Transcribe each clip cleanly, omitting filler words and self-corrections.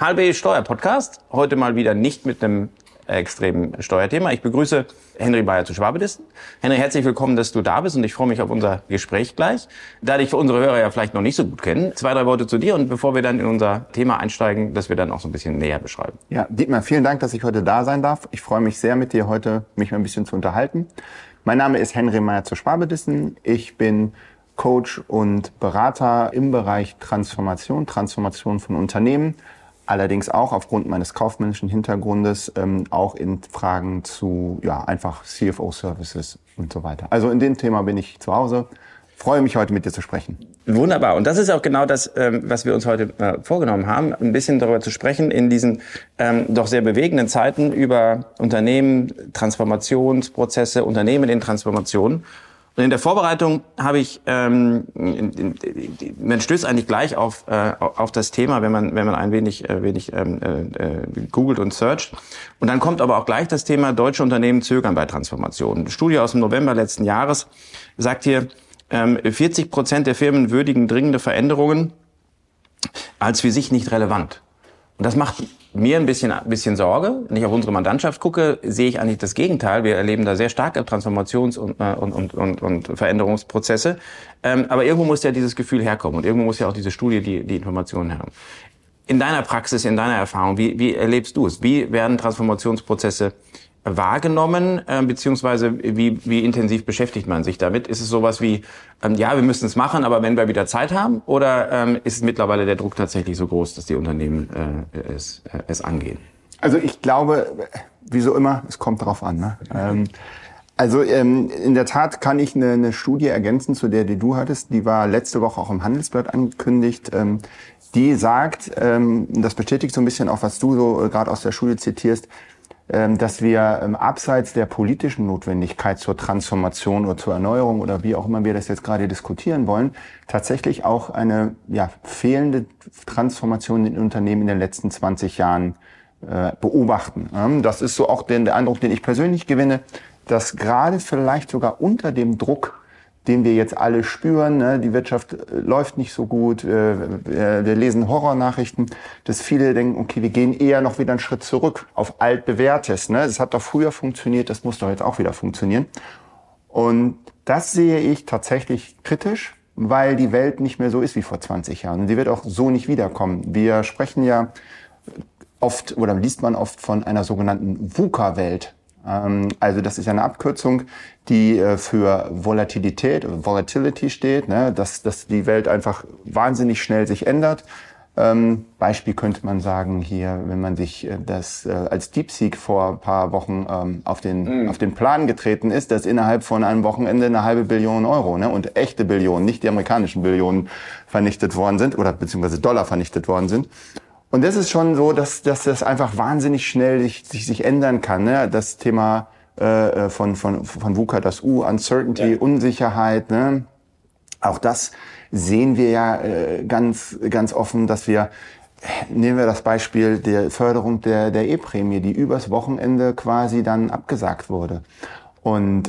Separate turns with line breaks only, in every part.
HLB Steuerpodcast. Heute mal wieder nicht mit einem extremen Steuerthema. Ich begrüße Henry Bayer zu Schwabedisten. Henry, herzlich willkommen, dass du da bist und ich freue mich auf unser Gespräch gleich. Da dich für unsere Hörer ja vielleicht noch nicht so gut kennen, 2, 3 Worte zu dir und bevor wir dann in unser Thema einsteigen, das wir dann auch so ein bisschen näher beschreiben.
Ja, Dietmar, vielen Dank, dass ich heute da sein darf. Ich freue mich sehr, mit dir heute mich mal ein bisschen zu unterhalten. Mein Name ist Henry Bayer zu Schwabedisten. Ich bin Coach und Berater im Bereich Transformation von Unternehmen. Allerdings auch aufgrund meines kaufmännischen Hintergrundes auch in Fragen zu einfach CFO-Services und so weiter. Also in dem Thema bin ich zu Hause. Freue mich, heute mit dir zu sprechen.
Wunderbar. Und das ist auch genau das, was wir uns heute vorgenommen haben, ein bisschen darüber zu sprechen in diesen doch sehr bewegenden Zeiten über Unternehmen, Transformationsprozesse, Unternehmen in Transformation. Und in der Vorbereitung habe ich, man stößt eigentlich gleich auf das Thema, wenn man ein wenig googelt und searcht. Und dann kommt aber auch gleich das Thema, deutsche Unternehmen zögern bei Transformation. Eine Studie aus dem November letzten Jahres sagt hier, 40% der Firmen würdigen dringende Veränderungen als für sich nicht relevant. Und das macht mir ein bisschen Sorge. Wenn ich auf unsere Mandantschaft gucke, sehe ich eigentlich das Gegenteil. Wir erleben da sehr starke Transformations- und Veränderungsprozesse. Aber irgendwo muss ja dieses Gefühl herkommen und irgendwo muss ja auch diese Studie die Informationen herkommen. In deiner Praxis, in deiner Erfahrung, wie erlebst du es? Wie werden Transformationsprozesse wahrgenommen, beziehungsweise wie intensiv beschäftigt man sich damit? Ist es sowas wie, wir müssen es machen, aber wenn wir wieder Zeit haben? Oder ist mittlerweile der Druck tatsächlich so groß, dass die Unternehmen es angehen?
Also ich glaube, wie so immer, es kommt drauf an. Ne? In der Tat kann ich eine Studie ergänzen zu der, die du hattest. Die war letzte Woche auch im Handelsblatt angekündigt. Die sagt, das bestätigt so ein bisschen auch, was du so gerade aus der Studie zitierst, dass wir abseits der politischen Notwendigkeit zur Transformation oder zur Erneuerung oder wie auch immer wir das jetzt gerade diskutieren wollen, tatsächlich auch eine fehlende Transformation in den Unternehmen in den letzten 20 Jahren beobachten. Das ist so auch der Eindruck, den ich persönlich gewinne, dass gerade vielleicht sogar unter dem Druck, den wir jetzt alle spüren, ne, die Wirtschaft läuft nicht so gut, wir lesen Horrornachrichten, dass viele denken, okay, wir gehen eher noch wieder einen Schritt zurück auf altbewährtes. Ne? Das hat doch früher funktioniert, das muss doch jetzt auch wieder funktionieren. Und das sehe ich tatsächlich kritisch, weil die Welt nicht mehr so ist wie vor 20 Jahren. Und die wird auch so nicht wiederkommen. Wir sprechen ja oft oder liest man oft von einer sogenannten VUCA-Welt. Also das ist ja eine Abkürzung, die für Volatility steht, ne? Dass die Welt einfach wahnsinnig schnell sich ändert. Beispiel könnte man sagen hier, wenn man sich das als DeepSeek vor ein paar Wochen auf den Plan getreten ist, dass innerhalb von einem Wochenende 500 Million Euro, ne? Und echte Billionen, nicht die amerikanischen Billionen vernichtet worden sind oder beziehungsweise Dollar vernichtet worden sind. Und das ist schon so, dass das einfach wahnsinnig schnell sich ändern kann. Ne? Das Thema von VUCA, das U, Uncertainty, Unsicherheit. Ne? Auch das sehen wir ja ganz offen, dass nehmen wir das Beispiel der Förderung der E-Prämie, die übers Wochenende quasi dann abgesagt wurde. Und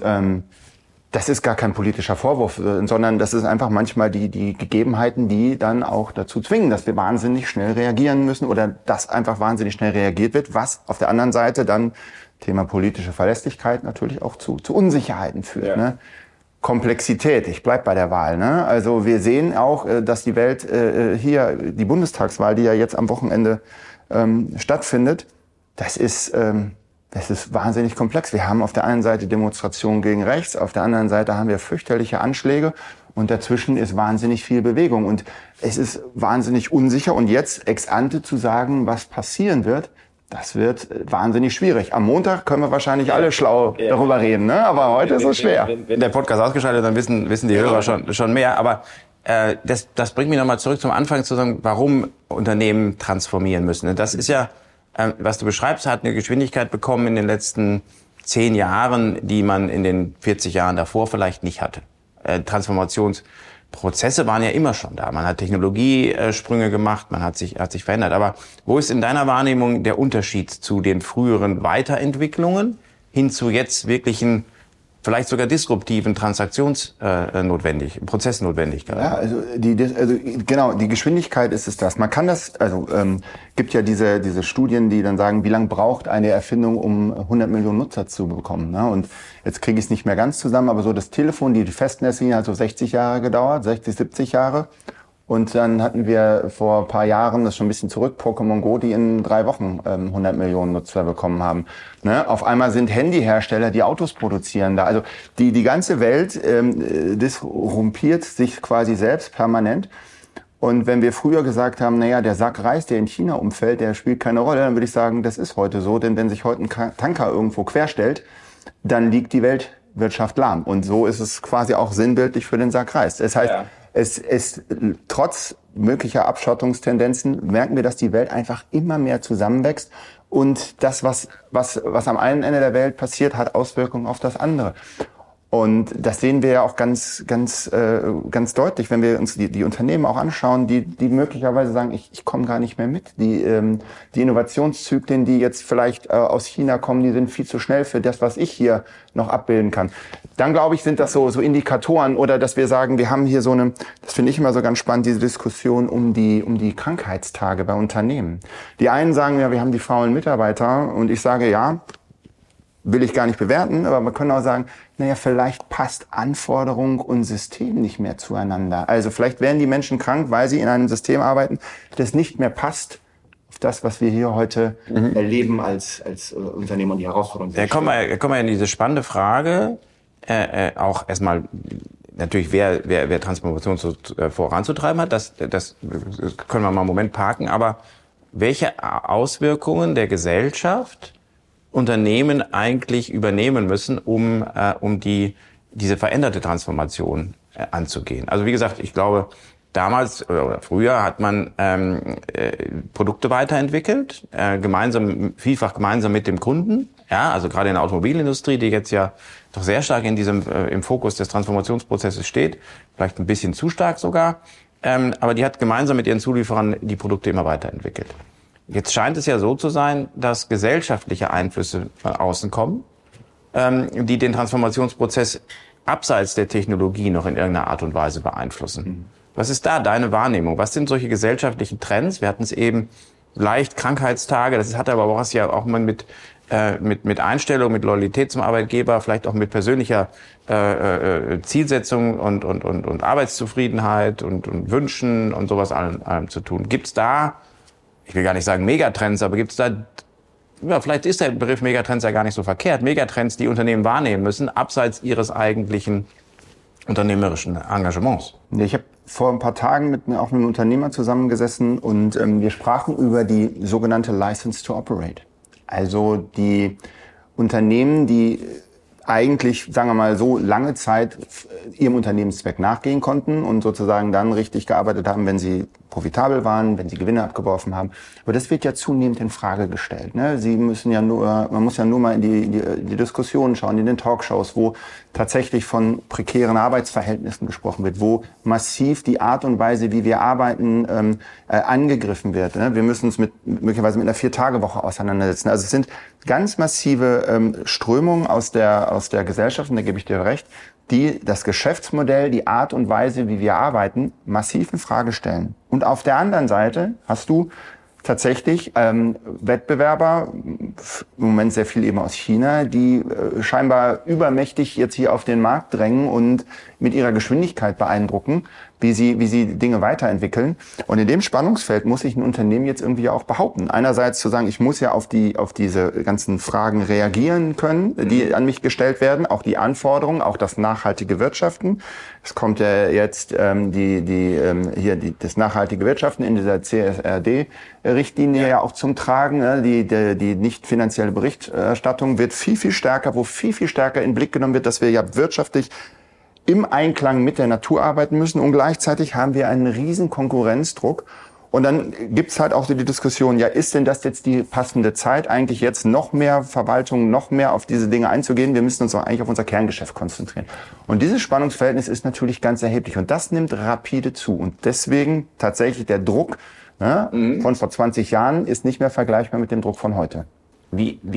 das ist gar kein politischer Vorwurf, sondern das ist einfach manchmal die Gegebenheiten, die dann auch dazu zwingen, dass wir wahnsinnig schnell reagieren müssen oder dass einfach wahnsinnig schnell reagiert wird, was auf der anderen Seite dann Thema politische Verlässlichkeit natürlich auch zu Unsicherheiten führt. Ja. Ne? Komplexität, ich bleib bei der Wahl. Ne? Also wir sehen auch, dass die Welt hier, die Bundestagswahl, die ja jetzt am Wochenende stattfindet, das ist wahnsinnig komplex. Wir haben auf der einen Seite Demonstrationen gegen rechts, auf der anderen Seite haben wir fürchterliche Anschläge und dazwischen ist wahnsinnig viel Bewegung und es ist wahnsinnig unsicher und jetzt ex ante zu sagen, was passieren wird, das wird wahnsinnig schwierig. Am Montag können wir wahrscheinlich alle schlau darüber reden, ne? Aber heute ist es schwer.
Wenn der Podcast ausgeschaltet ist, dann wissen die Hörer schon mehr. Aber das bringt mich nochmal zurück zum Anfang zu sagen, warum Unternehmen transformieren müssen. Das ist ja, was du beschreibst, hat eine Geschwindigkeit bekommen in den letzten 10 Jahren, die man in den 40 Jahren davor vielleicht nicht hatte. Transformationsprozesse waren ja immer schon da. Man hat Technologiesprünge gemacht, man hat sich verändert. Aber wo ist in deiner Wahrnehmung der Unterschied zu den früheren Weiterentwicklungen hin zu jetzt wirklichen vielleicht sogar disruptiven Prozessnotwendigkeit.
Ja, also die Geschwindigkeit ist es das. Man kann das, gibt ja diese Studien, die dann sagen, wie lange braucht eine Erfindung, um 100 Millionen Nutzer zu bekommen. Ne? Und jetzt kriege ich es nicht mehr ganz zusammen, aber so das Telefon, die Festnetzlinie hat so 60 Jahre gedauert, 60, 70 Jahre. Und dann hatten wir vor ein paar Jahren, das ist schon ein bisschen zurück, Pokémon Go, die in 3 Wochen 100 Millionen Nutzer bekommen haben. Ne? Auf einmal sind Handyhersteller, die Autos produzieren da. Also die ganze Welt disrumpiert sich quasi selbst permanent. Und wenn wir früher gesagt haben, naja, der Sack Reis, der in China umfällt, der spielt keine Rolle, dann würde ich sagen, das ist heute so. Denn wenn sich heute ein Tanker irgendwo querstellt, dann liegt die Weltwirtschaft lahm. Und so ist es quasi auch sinnbildlich für den Sack Reis. Das heißt, es trotz möglicher Abschottungstendenzen merken wir, dass die Welt einfach immer mehr zusammenwächst und das, was am einen Ende der Welt passiert, hat Auswirkungen auf das andere. Und das sehen wir ja auch ganz deutlich, wenn wir uns die Unternehmen auch anschauen, die möglicherweise sagen, ich komme gar nicht mehr mit. Die Innovationszyklen, die jetzt vielleicht aus China kommen, die sind viel zu schnell für das, was ich hier noch abbilden kann. Dann, glaube ich, sind das so Indikatoren oder dass wir sagen, wir haben hier das finde ich immer so ganz spannend, diese Diskussion um die Krankheitstage bei Unternehmen. Die einen sagen, ja, wir haben die faulen Mitarbeiter und ich sage, ja, will ich gar nicht bewerten, aber man kann auch sagen, naja, vielleicht passt Anforderung und System nicht mehr zueinander. Also vielleicht werden die Menschen krank, weil sie in einem System arbeiten, das nicht mehr passt auf das, was wir hier heute erleben als Unternehmen und die Herausforderungen.
Da kommen wir in diese spannende Frage, auch erstmal natürlich, wer Transformation voranzutreiben hat, das können wir mal einen Moment parken, aber welche Auswirkungen der Gesellschaft Unternehmen eigentlich übernehmen müssen, um diese veränderte Transformation anzugehen. Also wie gesagt, ich glaube, damals oder früher hat man Produkte weiterentwickelt, vielfach gemeinsam mit dem Kunden. Ja, also gerade in der Automobilindustrie, die jetzt ja doch sehr stark in im Fokus des Transformationsprozesses steht, vielleicht ein bisschen zu stark sogar, aber die hat gemeinsam mit ihren Zulieferern die Produkte immer weiterentwickelt. Jetzt scheint es ja so zu sein, dass gesellschaftliche Einflüsse von außen kommen, die den Transformationsprozess abseits der Technologie noch in irgendeiner Art und Weise beeinflussen. Was ist da deine Wahrnehmung? Was sind solche gesellschaftlichen Trends? Wir hatten es eben leicht Krankheitstage, das hat aber was ja auch mal mit Einstellung, mit Loyalität zum Arbeitgeber, vielleicht auch mit persönlicher Zielsetzung und Arbeitszufriedenheit und Wünschen und sowas allem zu tun. Gibt's da, ich will gar nicht sagen Megatrends, aber gibt's da, ja, vielleicht ist der Begriff Megatrends ja gar nicht so verkehrt, Megatrends, die Unternehmen wahrnehmen müssen, abseits ihres eigentlichen unternehmerischen Engagements?
Ich habe vor ein paar Tagen mit einem Unternehmer zusammengesessen und wir sprachen über die sogenannte License to Operate. Also die Unternehmen, die eigentlich, sagen wir mal so, lange Zeit ihrem Unternehmenszweck nachgehen konnten und sozusagen dann richtig gearbeitet haben, wenn sie profitabel waren, wenn sie Gewinne abgeworfen haben. Aber das wird ja zunehmend in Frage gestellt. Ne? Man muss ja nur mal in die Diskussionen schauen, in den Talkshows, wo tatsächlich von prekären Arbeitsverhältnissen gesprochen wird, wo massiv die Art und Weise, wie wir arbeiten, angegriffen wird. Ne? Wir müssen uns möglicherweise mit einer 4-Tage-Woche auseinandersetzen. Also es sind ganz massive Strömungen aus der Gesellschaft, und da gebe ich dir recht, die das Geschäftsmodell, die Art und Weise, wie wir arbeiten, massiv in Frage stellen. Und auf der anderen Seite hast du tatsächlich Wettbewerber, im Moment sehr viel eben aus China, die scheinbar übermächtig jetzt hier auf den Markt drängen und mit ihrer Geschwindigkeit beeindrucken, wie sie Dinge weiterentwickeln. Und in dem Spannungsfeld muss sich ein Unternehmen jetzt irgendwie auch behaupten. Einerseits zu sagen, ich muss ja auf diese ganzen Fragen reagieren können, die an mich gestellt werden, auch die Anforderungen, auch das nachhaltige Wirtschaften. Es kommt ja jetzt das nachhaltige Wirtschaften in dieser CSRD-Richtlinie ja auch zum Tragen. Ne? Die nicht finanzielle Berichterstattung wird viel, viel stärker, wo viel, viel stärker in den Blick genommen wird, dass wir ja wirtschaftlich im Einklang mit der Natur arbeiten müssen, und gleichzeitig haben wir einen riesen Konkurrenzdruck. Und dann gibt's halt auch so die Diskussion, ja, ist denn das jetzt die passende Zeit, eigentlich jetzt noch mehr Verwaltung, noch mehr auf diese Dinge einzugehen? Wir müssen uns doch eigentlich auf unser Kerngeschäft konzentrieren. Und dieses Spannungsverhältnis ist natürlich ganz erheblich und das nimmt rapide zu. Und deswegen tatsächlich der Druck von vor 20 Jahren ist nicht mehr vergleichbar mit dem Druck von heute.
Wie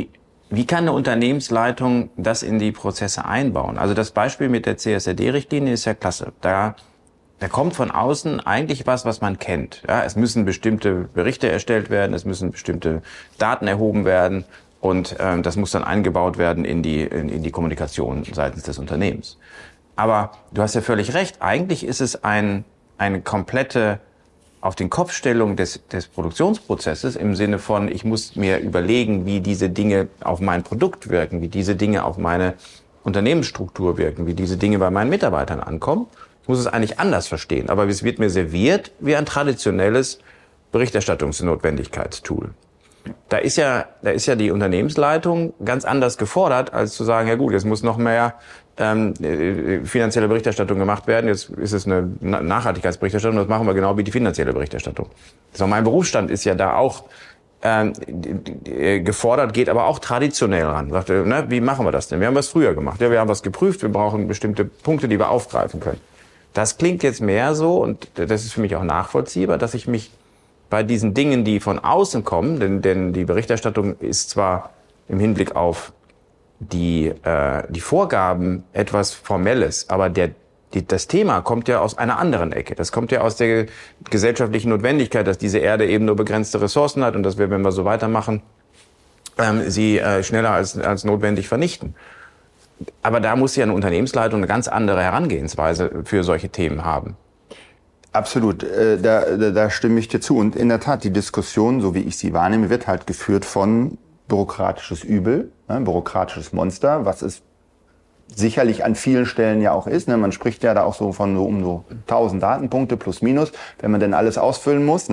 Wie kann eine Unternehmensleitung das in die Prozesse einbauen? Also das Beispiel mit der CSRD-Richtlinie ist ja klasse. Da kommt von außen eigentlich was man kennt. Ja, es müssen bestimmte Berichte erstellt werden, es müssen bestimmte Daten erhoben werden und das muss dann eingebaut werden in die Kommunikation seitens des Unternehmens. Aber du hast ja völlig recht, eigentlich ist es eine komplette auf den Kopfstellung des Produktionsprozesses im Sinne von, ich muss mir überlegen, wie diese Dinge auf mein Produkt wirken, wie diese Dinge auf meine Unternehmensstruktur wirken, wie diese Dinge bei meinen Mitarbeitern ankommen. Ich muss es eigentlich anders verstehen, aber es wird mir serviert wie ein traditionelles Berichterstattungsnotwendigkeitstool. Da ist ja die Unternehmensleitung ganz anders gefordert, als zu sagen, ja gut, jetzt muss noch mehr finanzielle Berichterstattung gemacht werden. Jetzt ist es eine Nachhaltigkeitsberichterstattung, das machen wir genau wie die finanzielle Berichterstattung. So, mein Berufsstand ist ja da auch gefordert, geht aber auch traditionell ran. Sagt, wie machen wir das denn? Wir haben was früher gemacht. Ja, wir haben was geprüft, wir brauchen bestimmte Punkte, die wir aufgreifen können. Das klingt jetzt mehr so, und das ist für mich auch nachvollziehbar, dass ich mich bei diesen Dingen, die von außen kommen, denn die Berichterstattung ist zwar im Hinblick auf die Vorgaben etwas Formelles, aber das Thema kommt ja aus einer anderen Ecke. Das kommt ja aus der gesellschaftlichen Notwendigkeit, dass diese Erde eben nur begrenzte Ressourcen hat und dass wir, wenn wir so weitermachen, sie schneller als notwendig vernichten. Aber da muss ja eine Unternehmensleitung eine ganz andere Herangehensweise für solche Themen haben.
Absolut, da stimme ich dir zu. Und in der Tat, die Diskussion, so wie ich sie wahrnehme, wird halt geführt von bürokratisches Übel, bürokratisches Monster, was es sicherlich an vielen Stellen ja auch ist. Man spricht ja da auch so von um 1000 Datenpunkte plus minus, wenn man denn alles ausfüllen muss.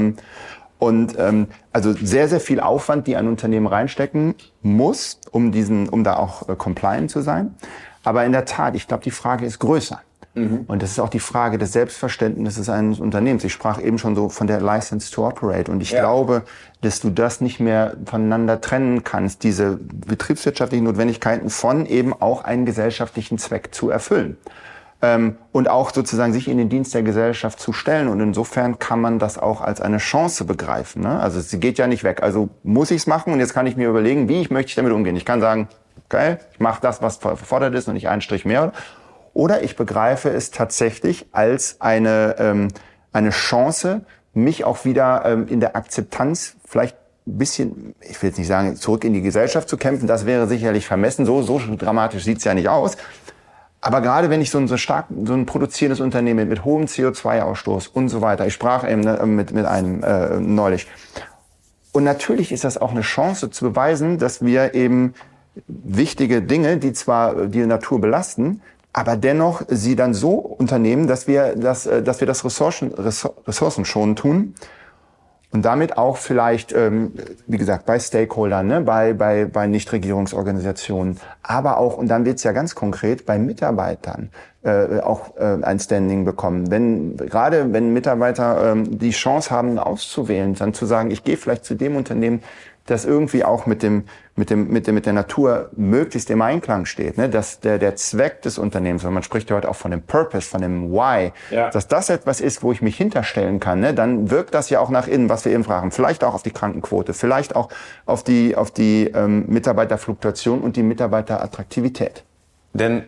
Also sehr, sehr viel Aufwand, die ein Unternehmen reinstecken muss, um da auch compliant zu sein. Aber in der Tat, ich glaube, die Frage ist größer. Und das ist auch die Frage des Selbstverständnisses eines Unternehmens. Ich sprach eben schon so von der License to Operate. Und ich glaube, dass du das nicht mehr voneinander trennen kannst, diese betriebswirtschaftlichen Notwendigkeiten von eben auch einen gesellschaftlichen Zweck zu erfüllen. Und auch sozusagen sich in den Dienst der Gesellschaft zu stellen. Und insofern kann man das auch als eine Chance begreifen. Also sie geht ja nicht weg. Also muss ich es machen und jetzt kann ich mir überlegen, wie möchte ich damit umgehen. Ich kann sagen, okay, ich mache das, was gefordert ist und nicht einen Strich mehr. Oder ich begreife es tatsächlich als eine Chance, mich auch wieder in der Akzeptanz vielleicht ein bisschen, ich will jetzt nicht sagen, zurück in die Gesellschaft zu kämpfen. Das wäre sicherlich vermessen. So dramatisch sieht's ja nicht aus. Aber gerade wenn ich so ein produzierendes Unternehmen mit hohem CO2-Ausstoß und so weiter, ich sprach eben mit einem neulich. Und natürlich ist das auch eine Chance zu beweisen, dass wir eben wichtige Dinge, die zwar die Natur belasten, aber dennoch sie dann so unternehmen, dass wir das ressourcenschonend tun und damit auch vielleicht, wie gesagt, bei Stakeholdern, bei Nichtregierungsorganisationen, aber auch, und dann wird's ja ganz konkret, bei Mitarbeitern auch ein Standing bekommen. Gerade wenn Mitarbeiter die Chance haben, auszuwählen, dann zu sagen, ich gehe vielleicht zu dem Unternehmen, das irgendwie auch mit der Natur möglichst im Einklang steht, dass der Zweck des Unternehmens, und man spricht ja heute auch von dem Purpose, von dem Why, dass das etwas ist, wo ich mich hinterstellen kann, dann wirkt das ja auch nach innen, was wir eben fragen, vielleicht auch auf die Krankenquote, vielleicht auch auf die Mitarbeiterfluktuation und die Mitarbeiterattraktivität.
Denn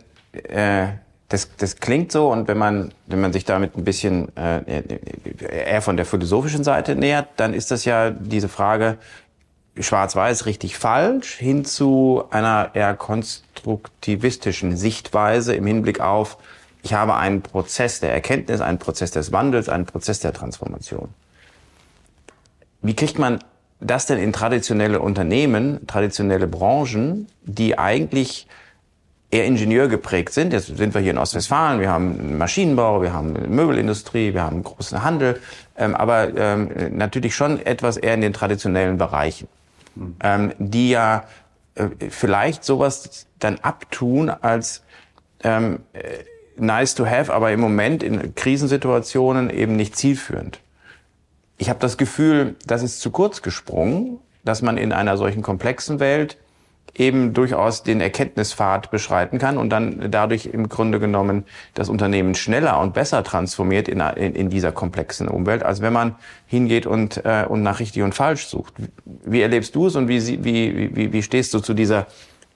das klingt so, und wenn man sich damit ein bisschen eher von der philosophischen Seite nähert, dann ist das ja diese Frage, schwarz-weiß, richtig, falsch, hin zu einer eher konstruktivistischen Sichtweise im Hinblick auf, ich habe einen Prozess der Erkenntnis, einen Prozess des Wandels, einen Prozess der Transformation. Wie kriegt man das denn in traditionelle Unternehmen, traditionelle Branchen, die eigentlich eher ingenieurgeprägt sind? Jetzt sind wir hier in Ostwestfalen, wir haben Maschinenbau, wir haben Möbelindustrie, wir haben großen Handel, aber natürlich schon etwas eher in den traditionellen Bereichen. Die ja vielleicht sowas dann abtun als nice to have, aber im Moment in Krisensituationen eben nicht zielführend. Ich habe das Gefühl, das ist zu kurz gesprungen, dass man in einer solchen komplexen Welt eben durchaus den Erkenntnispfad beschreiten kann und dann dadurch im Grunde genommen das Unternehmen schneller und besser transformiert in dieser komplexen Umwelt, als wenn man hingeht und nach richtig und falsch sucht. Wie erlebst du es und wie stehst du zu dieser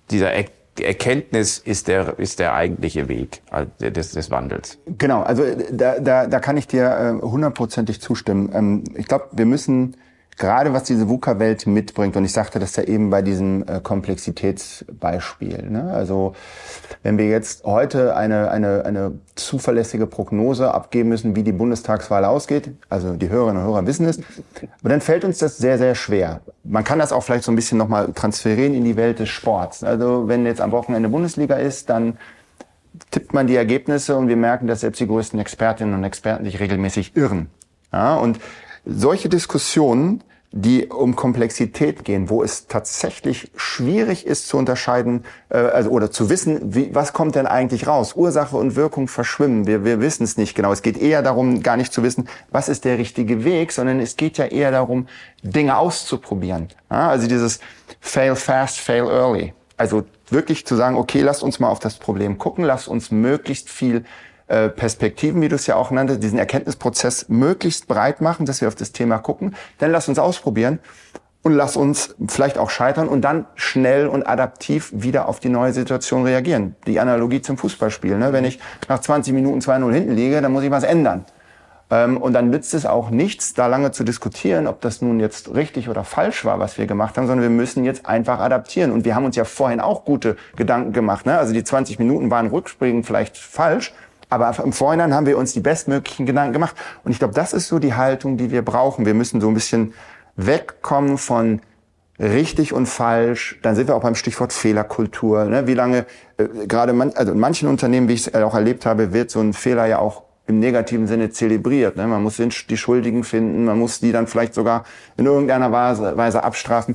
Erkenntnis ist der eigentliche Weg des Wandels?
Genau, also da kann ich dir 100%ig zustimmen. Ich glaube, wir müssen gerade was diese VUCA-Welt mitbringt, und ich sagte das ja eben bei diesem Komplexitätsbeispiel, ne? Also wenn wir jetzt heute eine zuverlässige Prognose abgeben müssen, wie die Bundestagswahl ausgeht, also die Hörerinnen und Hörer wissen es, aber dann fällt uns das sehr, sehr schwer. Man kann das auch vielleicht so ein bisschen nochmal transferieren in die Welt des Sports. Also wenn jetzt am Wochenende Bundesliga ist, dann tippt man die Ergebnisse und wir merken, dass selbst die größten Expertinnen und Experten sich regelmäßig irren. Ja, und solche Diskussionen, die um Komplexität gehen, wo es tatsächlich schwierig ist zu unterscheiden, oder zu wissen, was kommt denn eigentlich raus? Ursache und Wirkung verschwimmen. Wir wissen es nicht genau. Es geht eher darum, gar nicht zu wissen, was ist der richtige Weg, sondern es geht ja eher darum, Dinge auszuprobieren. Ja, also dieses fail fast, fail early. Also wirklich zu sagen, okay, lasst uns mal auf das Problem gucken, lasst uns möglichst viel Perspektiven, wie du es ja auch nanntest, diesen Erkenntnisprozess möglichst breit machen, dass wir auf das Thema gucken. Dann lass uns ausprobieren und lass uns vielleicht auch scheitern und dann schnell und adaptiv wieder auf die neue Situation reagieren. Die Analogie zum Fußballspiel, ne? Wenn ich nach 20 Minuten 2-0 hinten liege, dann muss ich was ändern. Und dann nützt es auch nichts, da lange zu diskutieren, ob das nun jetzt richtig oder falsch war, was wir gemacht haben, sondern wir müssen jetzt einfach adaptieren. Und wir haben uns ja vorhin auch gute Gedanken gemacht, ne? Also die 20 Minuten waren rückspringend vielleicht falsch, aber im Vorhinein haben wir uns die bestmöglichen Gedanken gemacht. Und ich glaube, das ist so die Haltung, die wir brauchen. Wir müssen so ein bisschen wegkommen von richtig und falsch. Dann sind wir auch beim Stichwort Fehlerkultur. Ne? Wie lange, gerade in manchen Unternehmen, wie ich es auch erlebt habe, wird so ein Fehler ja auch im negativen Sinne zelebriert. Ne? Man muss die Schuldigen finden, man muss die dann vielleicht sogar in irgendeiner Weise abstrafen.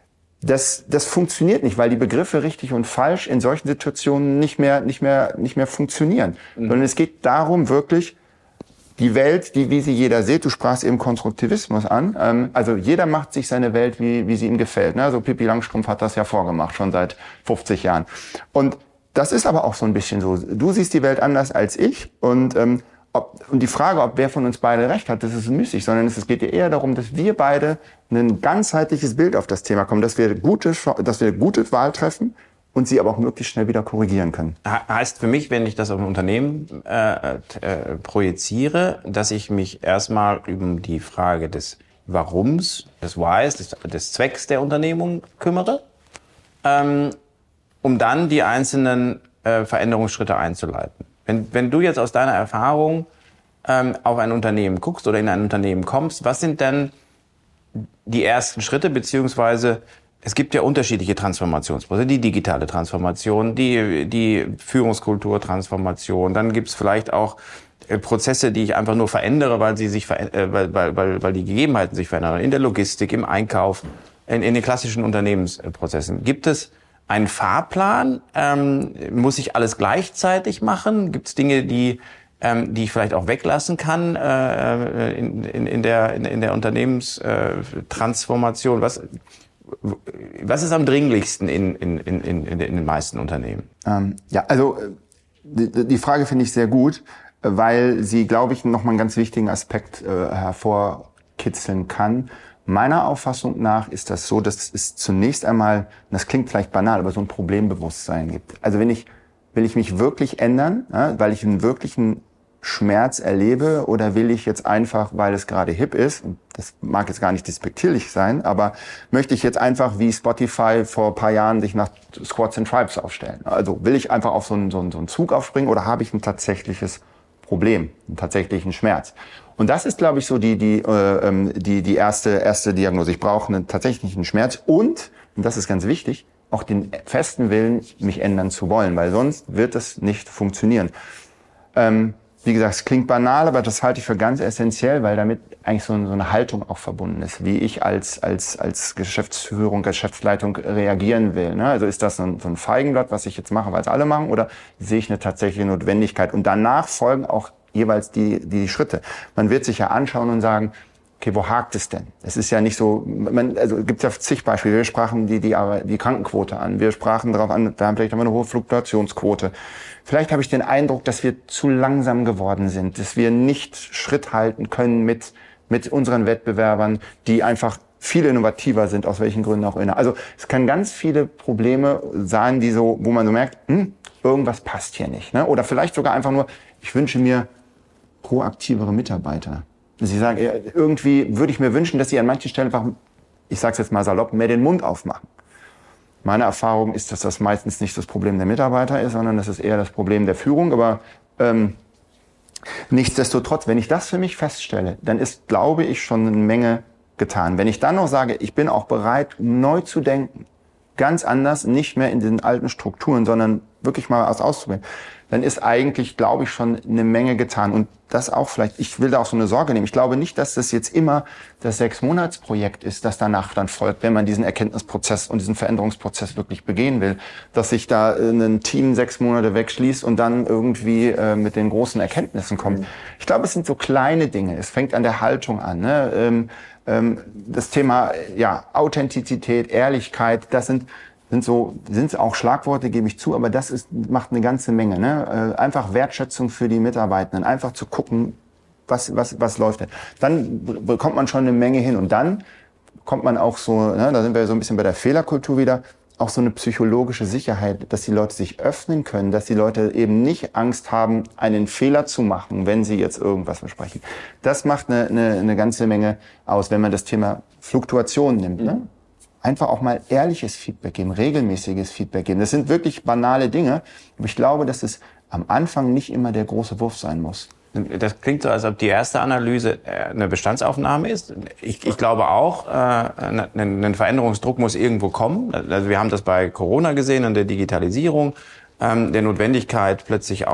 Das funktioniert nicht, weil die Begriffe richtig und falsch in solchen Situationen nicht mehr funktionieren. Sondern es geht darum, wirklich die Welt, wie sie jeder sieht. Du sprachst eben Konstruktivismus an. Also jeder macht sich seine Welt, wie sie ihm gefällt. Also Pippi Langstrumpf hat das ja vorgemacht, schon seit 50 Jahren. Und das ist aber auch so ein bisschen so. Du siehst die Welt anders als ich und die Frage, ob wer von uns beide recht hat, das ist müßig, sondern es geht ja eher darum, dass wir beide ein ganzheitliches Bild auf das Thema kommen, dass wir gute Wahl treffen und sie aber auch möglichst schnell wieder korrigieren können.
Heißt für mich, wenn ich das auf ein Unternehmen projiziere, dass ich mich erstmal um die Frage des Warums, des Whys, des Zwecks der Unternehmung kümmere, um dann die einzelnen Veränderungsschritte einzuleiten. Wenn du jetzt aus deiner Erfahrung auf ein Unternehmen guckst oder in ein Unternehmen kommst, was sind denn die ersten Schritte, beziehungsweise es gibt ja unterschiedliche Transformationsprozesse, die digitale Transformation, die Führungskulturtransformation, dann gibt's vielleicht auch Prozesse, die ich einfach nur verändere, weil weil die Gegebenheiten sich verändern, in der Logistik, im Einkauf, in den klassischen Unternehmensprozessen. Gibt es einen Fahrplan? Muss ich alles gleichzeitig machen? Gibt es Dinge, die ich vielleicht auch weglassen kann in der Unternehmenstransformation? Was ist am dringlichsten in den meisten Unternehmen?
Also die Frage finde ich sehr gut, weil sie, glaube ich, nochmal einen ganz wichtigen Aspekt hervorkitzeln kann. Meiner Auffassung nach ist das so, dass es zunächst einmal, und das klingt vielleicht banal, aber so ein Problembewusstsein gibt. Also will ich mich wirklich ändern, ja, weil ich einen wirklichen Schmerz erlebe, oder will ich jetzt einfach, weil es gerade hip ist, und das mag jetzt gar nicht despektierlich sein, aber möchte ich jetzt einfach wie Spotify vor ein paar Jahren sich nach Squads and Tribes aufstellen? Also will ich einfach auf so einen Zug aufspringen, oder habe ich ein tatsächliches Problem, einen tatsächlichen Schmerz? Und das ist, glaube ich, so die erste Diagnose. Ich brauche einen tatsächlichen Schmerz und das ist ganz wichtig, auch den festen Willen, mich ändern zu wollen, weil sonst wird es nicht funktionieren. Wie gesagt, es klingt banal, aber das halte ich für ganz essentiell, weil damit eigentlich so eine Haltung auch verbunden ist, wie ich als Geschäftsführung, Geschäftsleitung reagieren will. Ne? Also ist das so ein Feigenblatt, was ich jetzt mache, weil es alle machen, oder sehe ich eine tatsächliche Notwendigkeit? Und danach folgen auch jeweils die Schritte. Man wird sich ja anschauen und sagen, okay, wo hakt es denn? Es ist ja nicht so, also es gibt ja zig Beispiele. Wir sprachen die Krankenquote an. Wir sprachen darauf an, vielleicht haben wir eine hohe Fluktuationsquote. Vielleicht habe ich den Eindruck, dass wir zu langsam geworden sind, dass wir nicht Schritt halten können mit unseren Wettbewerbern, die einfach viel innovativer sind, aus welchen Gründen auch immer. Also es kann ganz viele Probleme sein, wo man so merkt, irgendwas passt hier nicht. Ne? Oder vielleicht sogar einfach nur, ich wünsche mir proaktivere Mitarbeiter. Sie sagen, irgendwie würde ich mir wünschen, dass sie an manchen Stellen einfach, ich sage es jetzt mal salopp, mehr den Mund aufmachen. Meine Erfahrung ist, dass das meistens nicht das Problem der Mitarbeiter ist, sondern das ist eher das Problem der Führung. Aber nichtsdestotrotz, wenn ich das für mich feststelle, dann ist, glaube ich, schon eine Menge getan. Wenn ich dann noch sage, ich bin auch bereit, neu zu denken, ganz anders, nicht mehr in den alten Strukturen, sondern wirklich mal was auszuprobieren, dann ist eigentlich, glaube ich, schon eine Menge getan. Und das auch vielleicht, ich will da auch so eine Sorge nehmen. Ich glaube nicht, dass das jetzt immer das 6-Monats-Projekt ist, das danach dann folgt, wenn man diesen Erkenntnisprozess und diesen Veränderungsprozess wirklich begehen will, dass sich da ein Team 6 Monate wegschließt und dann irgendwie mit den großen Erkenntnissen kommt. Ich glaube, es sind so kleine Dinge. Es fängt an der Haltung an, ne? Das Thema Authentizität, Ehrlichkeit, das sind auch Schlagworte, gebe ich zu, aber das macht eine ganze Menge. Ne? Einfach Wertschätzung für die Mitarbeitenden, einfach zu gucken, was läuft denn. Dann bekommt man schon eine Menge hin und dann kommt man auch so, ne, da sind wir so ein bisschen bei der Fehlerkultur wieder, auch so eine psychologische Sicherheit, dass die Leute sich öffnen können, dass die Leute eben nicht Angst haben, einen Fehler zu machen, wenn sie jetzt irgendwas besprechen. Das macht eine ganze Menge aus, wenn man das Thema Fluktuation nimmt. Ne? Einfach auch mal ehrliches Feedback geben, regelmäßiges Feedback geben. Das sind wirklich banale Dinge, aber ich glaube, dass es am Anfang nicht immer der große Wurf sein muss.
Das klingt so, als ob die erste Analyse eine Bestandsaufnahme ist. Ich glaube auch, ein Veränderungsdruck muss irgendwo kommen. Also wir haben das bei Corona gesehen, an der Digitalisierung, der Notwendigkeit plötzlich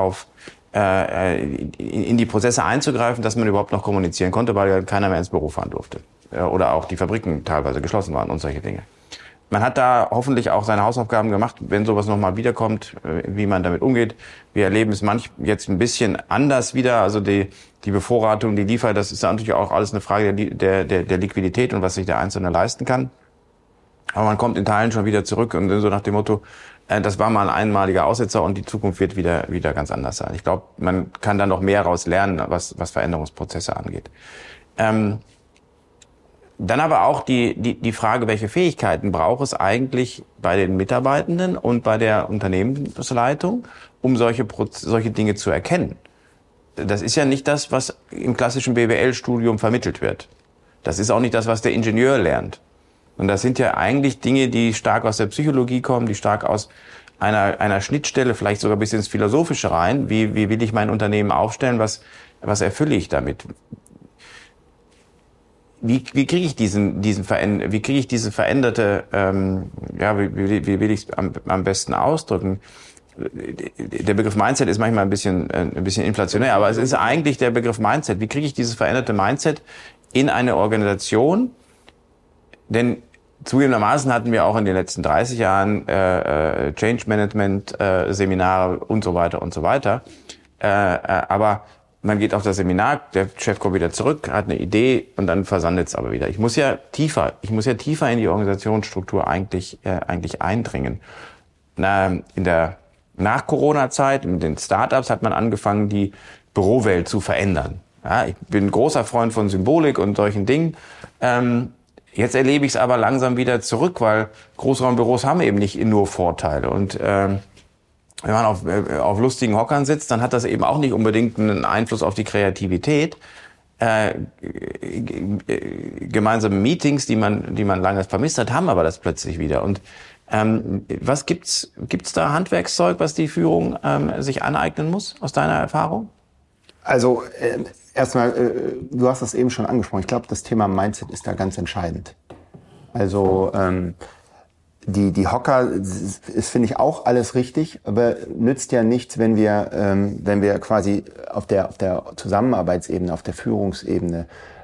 in die Prozesse einzugreifen, dass man überhaupt noch kommunizieren konnte, weil ja keiner mehr ins Büro fahren durfte. Oder auch die Fabriken teilweise geschlossen waren und solche Dinge. Man hat da hoffentlich auch seine Hausaufgaben gemacht, wenn sowas nochmal wiederkommt, wie man damit umgeht. Wir erleben es jetzt ein bisschen anders wieder. Also die Bevorratung, die Liefer, das ist natürlich auch alles eine Frage der Liquidität und was sich der Einzelne leisten kann. Aber man kommt in Teilen schon wieder zurück und so nach dem Motto, das war mal ein einmaliger Aussetzer und die Zukunft wird wieder ganz anders sein. Ich glaube, man kann da noch mehr raus lernen, was Veränderungsprozesse angeht. Dann aber auch die Frage, welche Fähigkeiten braucht es eigentlich bei den Mitarbeitenden und bei der Unternehmensleitung, um solche Dinge zu erkennen. Das ist ja nicht das, was im klassischen BWL-Studium vermittelt wird. Das ist auch nicht das, was der Ingenieur lernt. Und das sind ja eigentlich Dinge, die stark aus der Psychologie kommen, die stark aus einer Schnittstelle, vielleicht sogar bis ins Philosophische rein. Wie will ich mein Unternehmen aufstellen? Was erfülle ich damit? Wie kriege ich diese veränderte, wie will ich es am besten ausdrücken? Der Begriff Mindset ist manchmal ein bisschen inflationär, aber es ist eigentlich der Begriff Mindset. Wie kriege ich dieses veränderte Mindset in eine Organisation? Denn zugegebenermaßen hatten wir auch in den letzten 30 Jahren Change Management Seminare und so weiter und so weiter. Aber man geht auf das Seminar, der Chef kommt wieder zurück, hat eine Idee und dann versandet es aber wieder. Ich muss ja tiefer in die Organisationsstruktur eigentlich eindringen. In der Nach-Corona-Zeit, mit den Startups hat man angefangen, die Bürowelt zu verändern. Ja, ich bin ein großer Freund von Symbolik und solchen Dingen. Jetzt erlebe ich es aber langsam wieder zurück, weil Großraumbüros haben eben nicht nur Vorteile. Und wenn man auf lustigen Hockern sitzt, dann hat das eben auch nicht unbedingt einen Einfluss auf die Kreativität. Gemeinsame Meetings, die man lange vermisst hat, haben aber das plötzlich wieder. Und was gibt's da Handwerkszeug, was die Führung sich aneignen muss, aus deiner Erfahrung?
Also erstmal, du hast das eben schon angesprochen. Ich glaube, das Thema Mindset ist da ganz entscheidend. Also die Hocker ist, finde ich, auch alles richtig, aber nützt ja nichts, wenn wir quasi auf der Zusammenarbeitsebene, auf der Führungsebene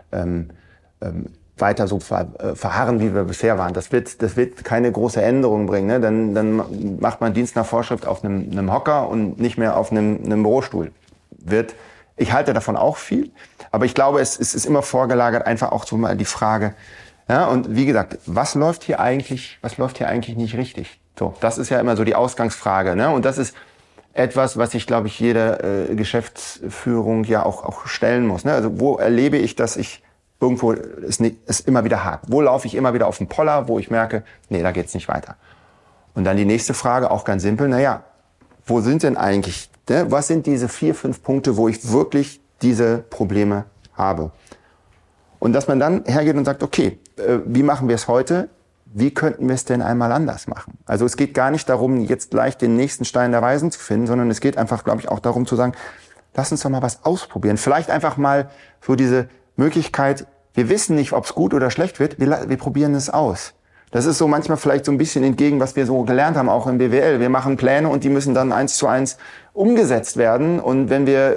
weiter so verharren, wie wir bisher waren. Das wird keine große Änderung bringen. Ne? Dann macht man Dienst nach Vorschrift auf einem Hocker und nicht mehr auf einem Bürostuhl. Wird Ich halte davon auch viel, aber ich glaube, es ist immer vorgelagert einfach auch so mal die Frage, ja, und wie gesagt, was läuft hier eigentlich nicht richtig? So, das ist ja immer so die Ausgangsfrage, ne? Und das ist etwas, was ich, glaube ich, jede Geschäftsführung ja auch stellen muss, ne? Also wo erlebe ich, dass ich irgendwo es immer wieder hakt? Wo laufe ich immer wieder auf den Poller, wo ich merke, nee, da geht's nicht weiter? Und dann die nächste Frage, auch ganz simpel, wo sind denn eigentlich, ne? Was sind diese 4, 5 Punkte, wo ich wirklich diese Probleme habe? Und dass man dann hergeht und sagt, okay, wie machen wir es heute? Wie könnten wir es denn einmal anders machen? Also es geht gar nicht darum, jetzt gleich den nächsten Stein der Weisen zu finden, sondern es geht einfach, glaube ich, auch darum zu sagen, lass uns doch mal was ausprobieren. Vielleicht einfach mal so diese Möglichkeit, wir wissen nicht, ob es gut oder schlecht wird, wir probieren es aus. Das ist so manchmal vielleicht so ein bisschen entgegen, was wir so gelernt haben, auch im BWL. Wir machen Pläne und die müssen dann 1:1 umgesetzt werden. Und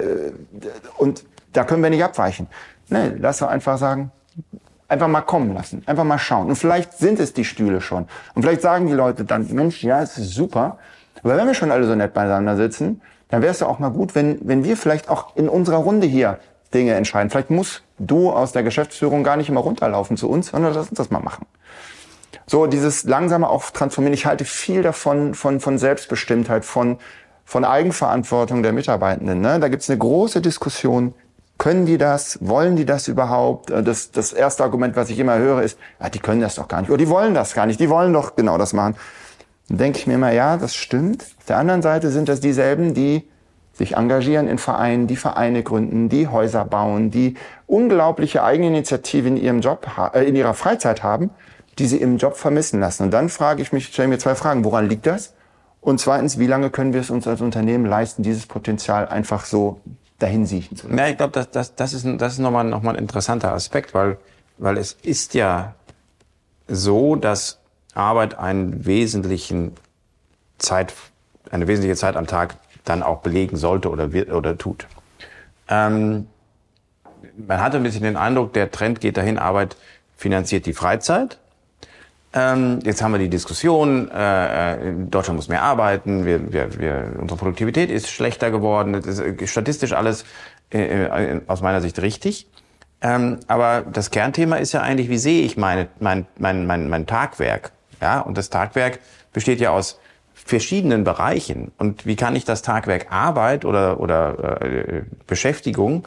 und da können wir nicht abweichen. Nee, lass doch einfach sagen, einfach mal kommen lassen, einfach mal schauen. Und vielleicht sind es die Stühle schon. Und vielleicht sagen die Leute dann, Mensch, ja, es ist super. Aber wenn wir schon alle so nett beieinander sitzen, dann wäre es ja auch mal gut, wenn wir vielleicht auch in unserer Runde hier Dinge entscheiden. Vielleicht musst du aus der Geschäftsführung gar nicht immer runterlaufen zu uns, sondern lass uns das mal machen. So dieses langsame auch transformieren. Ich halte viel davon, von Selbstbestimmtheit, von Eigenverantwortung der Mitarbeitenden. Ne? Da gibt's eine große Diskussion. Können die das? Wollen die das überhaupt? Das erste Argument, was ich immer höre, ist, die können das doch gar nicht. Oder die wollen das gar nicht. Die wollen doch genau das machen. Dann denke ich mir immer, ja, das stimmt. Auf der anderen Seite sind das dieselben, die sich engagieren in Vereinen, die Vereine gründen, die Häuser bauen, die unglaubliche Eigeninitiative in ihrem Job, in ihrer Freizeit haben, die sie im Job vermissen lassen. Und dann stelle mir 2 Fragen. Woran liegt das? Und zweitens, wie lange können wir es uns als Unternehmen leisten, dieses Potenzial einfach so dahin siechen zu lassen?
Ja, ich glaube, das ist nochmal ein interessanter Aspekt, weil es ist ja so, dass Arbeit eine wesentliche Zeit am Tag dann auch belegen sollte oder tut. Man hatte ein bisschen den Eindruck, der Trend geht dahin, Arbeit finanziert die Freizeit. Jetzt haben wir die Diskussion, Deutschland muss mehr arbeiten, unsere Produktivität ist schlechter geworden, das ist statistisch alles aus meiner Sicht richtig. Aber das Kernthema ist ja eigentlich, wie sehe ich mein Tagwerk? Ja, und das Tagwerk besteht ja aus verschiedenen Bereichen. Und wie kann ich das Tagwerk Arbeit oder Beschäftigung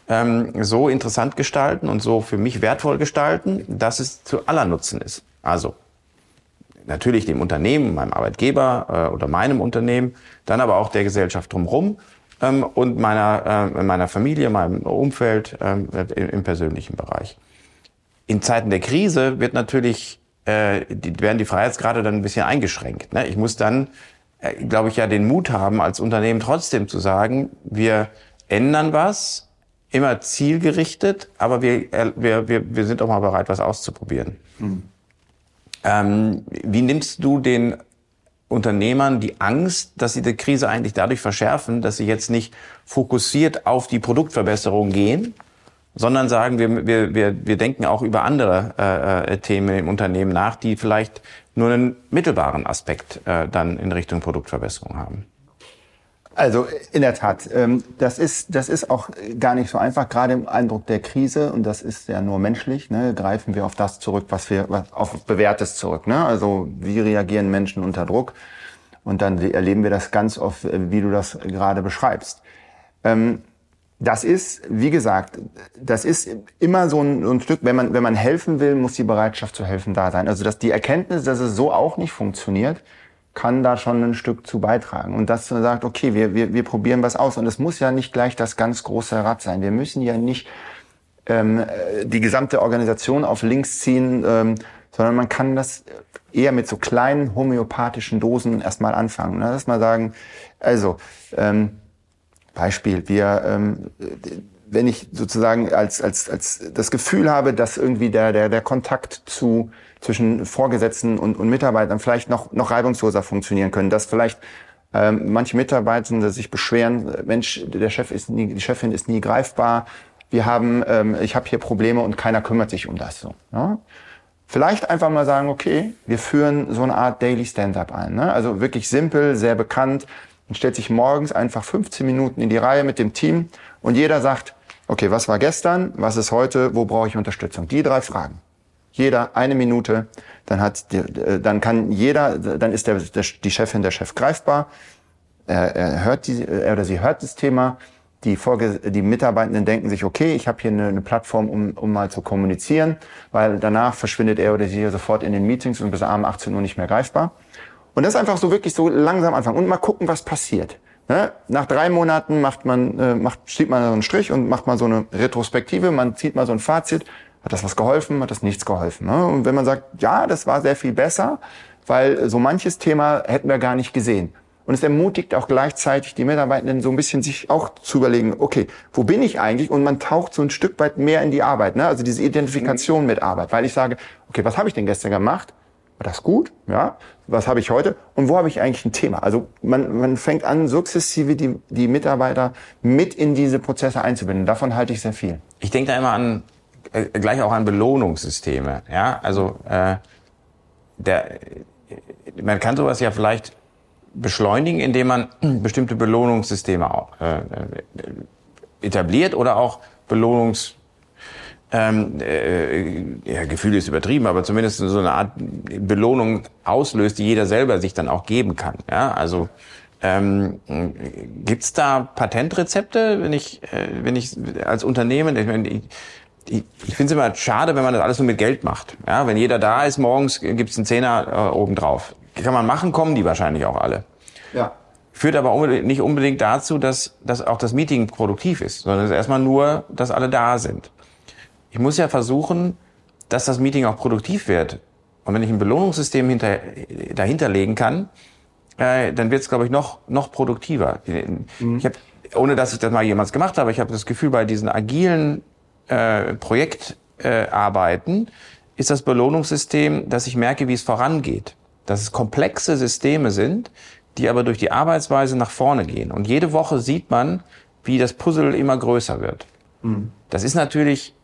so interessant gestalten und so für mich wertvoll gestalten, dass es zu aller Nutzen ist? Also natürlich dem Unternehmen, meinem Arbeitgeber oder meinem Unternehmen, dann aber auch der Gesellschaft drumherum und meiner Familie, meinem Umfeld im persönlichen Bereich. In Zeiten der Krise wird natürlich werden die Freiheitsgrade dann ein bisschen eingeschränkt. Ne? Ich muss dann, glaube ich, ja den Mut haben, als Unternehmen trotzdem zu sagen, wir ändern was, immer zielgerichtet, aber wir sind auch mal bereit, was auszuprobieren. Wie nimmst du den Unternehmern die Angst, dass sie die Krise eigentlich dadurch verschärfen, dass sie jetzt nicht fokussiert auf die Produktverbesserung gehen, sondern sagen, wir denken auch über andere Themen im Unternehmen nach, die vielleicht nur einen mittelbaren Aspekt dann in Richtung Produktverbesserung haben?
Also in der Tat, das ist auch gar nicht so einfach, gerade im Eindruck der Krise, und das ist ja nur menschlich, ne, greifen wir auf das zurück, was auf Bewährtes zurück. Ne? Also wie reagieren Menschen unter Druck? Und dann erleben wir das ganz oft, wie du das gerade beschreibst. Das ist, wie gesagt, das ist immer so ein Stück, wenn man helfen will, muss die Bereitschaft zu helfen da sein. Also die Erkenntnis, dass es so auch nicht funktioniert, kann da schon ein Stück zu beitragen. Und dass man sagt, okay, wir probieren was aus. Und es muss ja nicht gleich das ganz große Rad sein. Wir müssen ja nicht die gesamte Organisation auf links ziehen, sondern man kann das eher mit so kleinen homöopathischen Dosen erstmal anfangen. Ne? Dass man sagen, also Beispiel, wenn ich sozusagen als das Gefühl habe, dass irgendwie der Kontakt zwischen Vorgesetzten und Mitarbeitern vielleicht noch reibungsloser funktionieren können, dass vielleicht manche Mitarbeitende sich beschweren, Mensch, die Chefin ist nie greifbar, ich habe hier Probleme und keiner kümmert sich um das so. Ja? Vielleicht einfach mal sagen, okay, wir führen so eine Art Daily Stand-up ein. Ne? Also wirklich simpel, sehr bekannt. und stellt sich morgens einfach 15 Minuten in die Reihe mit dem Team und jeder sagt, okay, was war gestern, was ist heute, wo brauche ich Unterstützung? Die 3 Fragen. Jeder 1 Minute, dann ist die Chefin, der Chef greifbar, er oder sie hört das Thema, die Mitarbeitenden denken sich, okay, ich habe hier eine Plattform, um mal zu kommunizieren, weil danach verschwindet er oder sie sofort in den Meetings und bis abends 18 Uhr nicht mehr greifbar. Und das ist einfach so wirklich so langsam anfangen und mal gucken, was passiert. Ne? Nach 3 Monaten schiebt man so einen Strich und macht mal so eine Retrospektive, man zieht mal so ein Fazit, hat das was geholfen, hat das nichts geholfen. Ne? Und wenn man sagt, ja, das war sehr viel besser, weil so manches Thema hätten wir gar nicht gesehen. Und es ermutigt auch gleichzeitig die Mitarbeitenden so ein bisschen sich auch zu überlegen, okay, wo bin ich eigentlich? Und man taucht so ein Stück weit mehr in die Arbeit, ne? Also diese Identifikation mit Arbeit, weil ich sage, okay, was habe ich denn gestern gemacht? War das gut? Ja. Was habe ich heute? Und wo habe ich eigentlich ein Thema? Also man fängt an, sukzessive die Mitarbeiter mit in diese Prozesse einzubinden. Davon halte ich sehr viel.
Ich denke da immer an, gleich auch an Belohnungssysteme. Ja, also man kann sowas ja vielleicht beschleunigen, indem man bestimmte Belohnungssysteme auch, etabliert oder auch Gefühl ist übertrieben, aber zumindest so eine Art Belohnung auslöst, die jeder selber sich dann auch geben kann. Ja, also gibt's da Patentrezepte, wenn ich als Unternehmen, ich finde es immer schade, wenn man das alles nur mit Geld macht. Ja, wenn jeder da ist, morgens gibt's einen Zehner obendrauf. Kann man machen, kommen die wahrscheinlich auch alle.
Ja.
Führt aber nicht unbedingt dazu, dass auch das Meeting produktiv ist, sondern es ist erstmal nur, dass alle da sind. Ich muss ja versuchen, dass das Meeting auch produktiv wird. Und wenn ich ein Belohnungssystem dahinter legen kann, dann wird es, glaube ich, noch produktiver. Ich habe, ohne dass ich das mal jemals gemacht habe, ich habe das Gefühl, bei diesen agilen Projektarbeiten ist das Belohnungssystem, dass ich merke, wie es vorangeht. Dass es komplexe Systeme sind, die aber durch die Arbeitsweise nach vorne gehen. Und jede Woche sieht man, wie das Puzzle immer größer wird. Mhm. Das ist natürlich